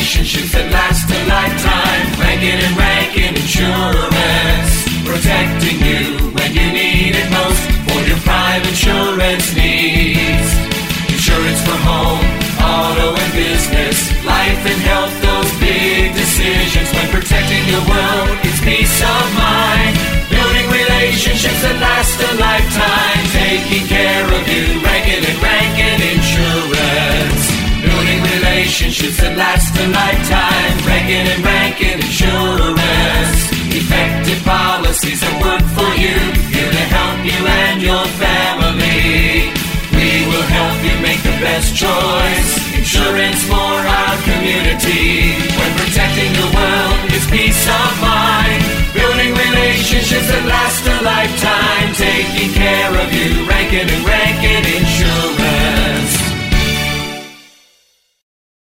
relationships that last a lifetime. Rankin and Rankin Insurance, protecting you when you need it most for your private insurance needs. Insurance for home, auto and business, life and health, those big decisions. When protecting your world, it's peace of mind. Building relationships that last a lifetime. Taking care of you, Rankin and Rankin Insurance. Building relationships that last a lifetime. Rankin and Rankin Insurance. Effective policies that work for you, here to help you and your family. We will help you make the best choice. Insurance for our community. When protecting the world, it's peace of mind. Building relationships that last a lifetime. Taking care of you, Rankin and Rankin.